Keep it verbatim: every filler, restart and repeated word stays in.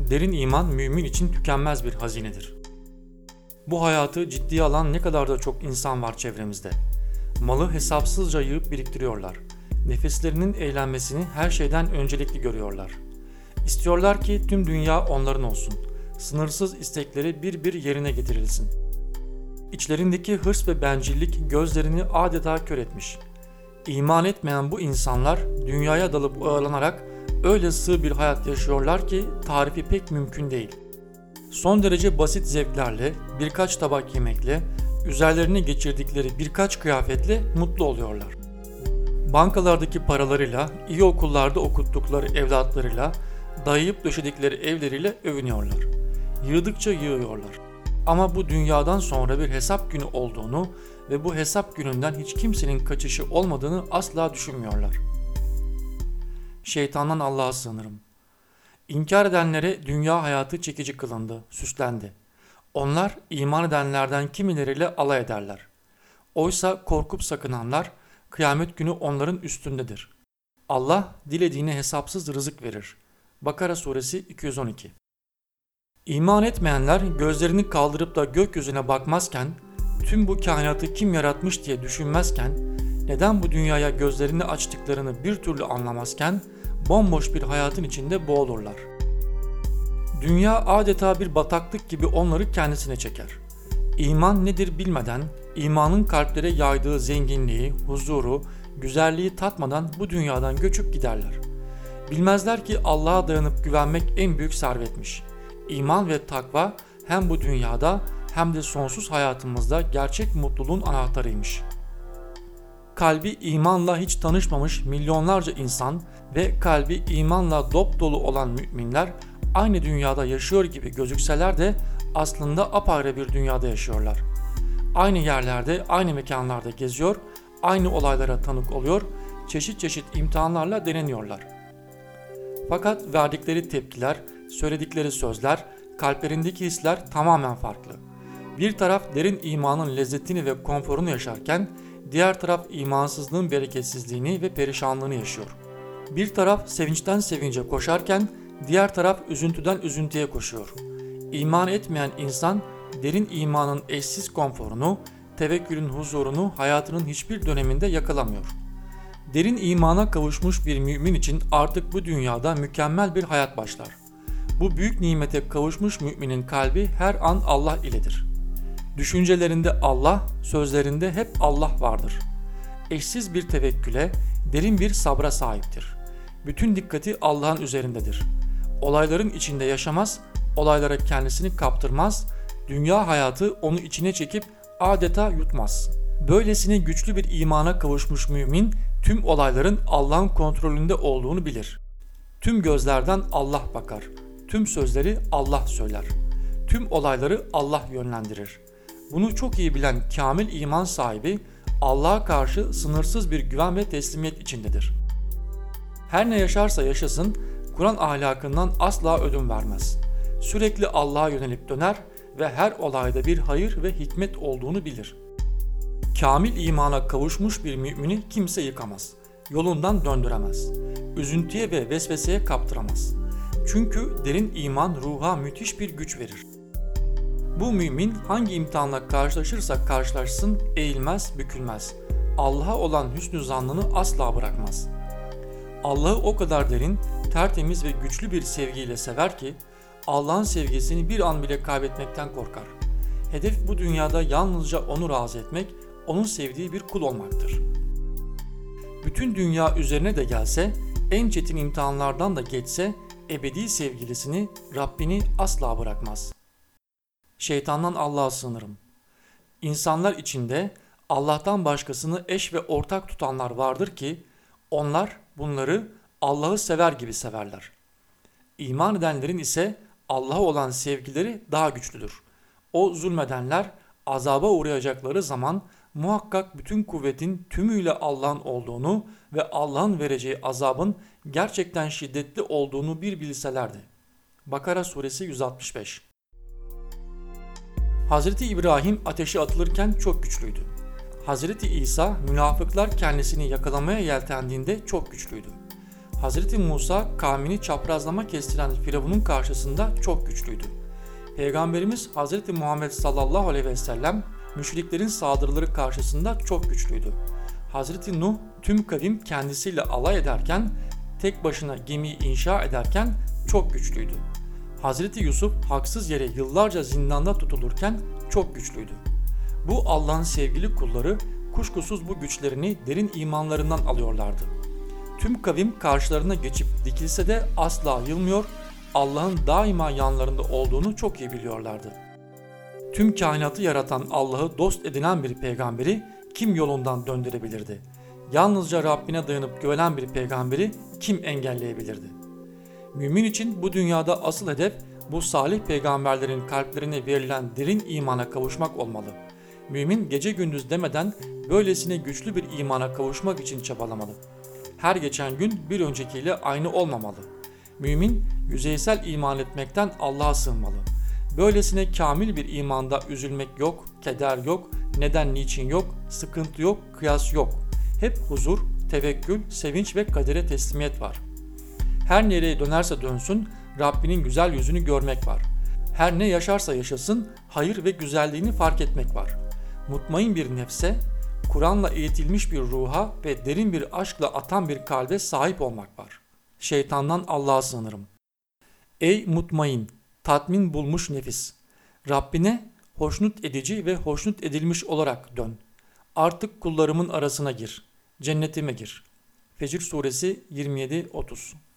Derin iman mümin için tükenmez bir hazinedir. Bu hayatı ciddiye alan ne kadar da çok insan var çevremizde. Malı hesapsızca yığıp biriktiriyorlar. Nefislerinin eğlenmesini her şeyden öncelikli görüyorlar. İstiyorlar ki tüm dünya onların olsun. Sınırsız istekleri bir bir yerine getirilsin. İçlerindeki hırs ve bencillik gözlerini adeta kör etmiş. İman etmeyen bu insanlar dünyaya dalıp ağırlanarak öyle sığ bir hayat yaşıyorlar ki tarifi pek mümkün değil. Son derece basit zevklerle, birkaç tabak yemekle, üzerlerine geçirdikleri birkaç kıyafetle mutlu oluyorlar. Bankalardaki paralarıyla, iyi okullarda okuttukları evlatlarıyla, dayayıp döşedikleri evleriyle övünüyorlar. Yığdıkça yığıyorlar. Ama bu dünyadan sonra bir hesap günü olduğunu ve bu hesap gününden hiç kimsenin kaçışı olmadığını asla düşünmüyorlar. Şeytandan Allah'a sığınırım. İnkar edenlere dünya hayatı çekici kılındı, süslendi. Onlar iman edenlerden kimileriyle alay ederler. Oysa korkup sakınanlar kıyamet günü onların üstündedir. Allah dilediğine hesapsız rızık verir. Bakara suresi iki yüz on iki. İman etmeyenler gözlerini kaldırıp da gökyüzüne bakmazken, tüm bu kainatı kim yaratmış diye düşünmezken, neden bu dünyaya gözlerini açtıklarını bir türlü anlamazken, bomboş bir hayatın içinde boğulurlar. Dünya adeta bir bataklık gibi onları kendisine çeker. İman nedir bilmeden, imanın kalplere yaydığı zenginliği, huzuru, güzelliği tatmadan bu dünyadan göçüp giderler. Bilmezler ki Allah'a dayanıp güvenmek en büyük servetmiş. İman ve takva hem bu dünyada hem de sonsuz hayatımızda gerçek mutluluğun anahtarıymış. Kalbi imanla hiç tanışmamış milyonlarca insan ve kalbi imanla dop dolu olan müminler aynı dünyada yaşıyor gibi gözükseler de aslında apayrı bir dünyada yaşıyorlar. Aynı yerlerde, aynı mekanlarda geziyor, aynı olaylara tanık oluyor, çeşit çeşit imtihanlarla deneniyorlar. Fakat verdikleri tepkiler, söyledikleri sözler, kalplerindeki hisler tamamen farklı. Bir taraf derin imanın lezzetini ve konforunu yaşarken, diğer taraf imansızlığın bereketsizliğini ve perişanlığını yaşıyor. Bir taraf sevinçten sevince koşarken, diğer taraf üzüntüden üzüntüye koşuyor. İman etmeyen insan, derin imanın eşsiz konforunu, tevekkülün huzurunu hayatının hiçbir döneminde yakalamıyor. Derin imana kavuşmuş bir mümin için artık bu dünyada mükemmel bir hayat başlar. Bu büyük nimete kavuşmuş müminin kalbi her an Allah iledir. Düşüncelerinde Allah, sözlerinde hep Allah vardır. Eşsiz bir tevekküle, derin bir sabra sahiptir. Bütün dikkati Allah'ın üzerindedir. Olayların içinde yaşamaz, olaylara kendisini kaptırmaz, dünya hayatı onu içine çekip adeta yutmaz. Böylesine güçlü bir imana kavuşmuş mümin, tüm olayların Allah'ın kontrolünde olduğunu bilir. Tüm gözlerden Allah bakar, tüm sözleri Allah söyler, tüm olayları Allah yönlendirir. Bunu çok iyi bilen kamil iman sahibi, Allah'a karşı sınırsız bir güven ve teslimiyet içindedir. Her ne yaşarsa yaşasın, Kur'an ahlakından asla ödün vermez. Sürekli Allah'a yönelip döner ve her olayda bir hayır ve hikmet olduğunu bilir. Kamil imana kavuşmuş bir mümini kimse yıkamaz, yolundan döndüremez, üzüntüye ve vesveseye kaptıramaz. Çünkü derin iman ruha müthiş bir güç verir. Bu mümin hangi imtihanla karşılaşırsa karşılaşsın eğilmez, bükülmez. Allah'a olan hüsnü zannını asla bırakmaz. Allah'ı o kadar derin, tertemiz ve güçlü bir sevgiyle sever ki Allah'ın sevgisini bir an bile kaybetmekten korkar. Hedef bu dünyada yalnızca onu razı etmek, onun sevdiği bir kul olmaktır. Bütün dünya üzerine de gelse, en çetin imtihanlardan da geçse, ebedi sevgilisini, Rabbini asla bırakmaz. Şeytandan Allah'a sığınırım. İnsanlar içinde Allah'tan başkasını eş ve ortak tutanlar vardır ki, onlar bunları Allah'ı sever gibi severler. İman edenlerin ise Allah'a olan sevgileri daha güçlüdür. O zulmedenler azaba uğrayacakları zaman muhakkak bütün kuvvetin tümüyle Allah'ın olduğunu ve Allah'ın vereceği azabın gerçekten şiddetli olduğunu bir bilselerdi. Bakara suresi yüz altmış beş. Hazreti İbrahim ateşe atılırken çok güçlüydü. Hazreti İsa münafıklar kendisini yakalamaya yeltendiğinde çok güçlüydü. Hazreti Musa kavmini çaprazlama kestiren Firavun'un karşısında çok güçlüydü. Peygamberimiz Hazreti Muhammed sallallahu aleyhi ve sellem müşriklerin saldırıları karşısında çok güçlüydü. Hazreti Nuh tüm kavim kendisiyle alay ederken, tek başına gemiyi inşa ederken çok güçlüydü. Hazreti Yusuf haksız yere yıllarca zindanda tutulurken çok güçlüydü. Bu Allah'ın sevgili kulları kuşkusuz bu güçlerini derin imanlarından alıyorlardı. Tüm kavim karşılarına geçip dikilse de asla yılmıyor, Allah'ın daima yanlarında olduğunu çok iyi biliyorlardı. Tüm kainatı yaratan Allah'ı dost edinen bir peygamberi kim yolundan döndürebilirdi? Yalnızca Rabbine dayanıp güvenen bir peygamberi kim engelleyebilirdi? Mümin için bu dünyada asıl hedef bu salih peygamberlerin kalplerine verilen derin imana kavuşmak olmalı. Mümin gece gündüz demeden böylesine güçlü bir imana kavuşmak için çabalamalı. Her geçen gün bir öncekiyle aynı olmamalı. Mümin yüzeysel iman etmekten Allah'a sığınmalı. Böylesine kamil bir imanda üzülmek yok, keder yok, neden niçin yok, sıkıntı yok, kıyas yok. Hep huzur, tevekkül, sevinç ve kadere teslimiyet var. Her nereye dönerse dönsün Rabbinin güzel yüzünü görmek var. Her ne yaşarsa yaşasın hayır ve güzelliğini fark etmek var. Mutmain bir nefse, Kur'an'la eğitilmiş bir ruha ve derin bir aşkla atan bir kalbe sahip olmak var. Şeytandan Allah'a sığınırım. Ey mutmain, tatmin bulmuş nefis! Rabbine hoşnut edici ve hoşnut edilmiş olarak dön. Artık kullarımın arasına gir. Cennetime gir. Fecr suresi yirmi yedi otuz.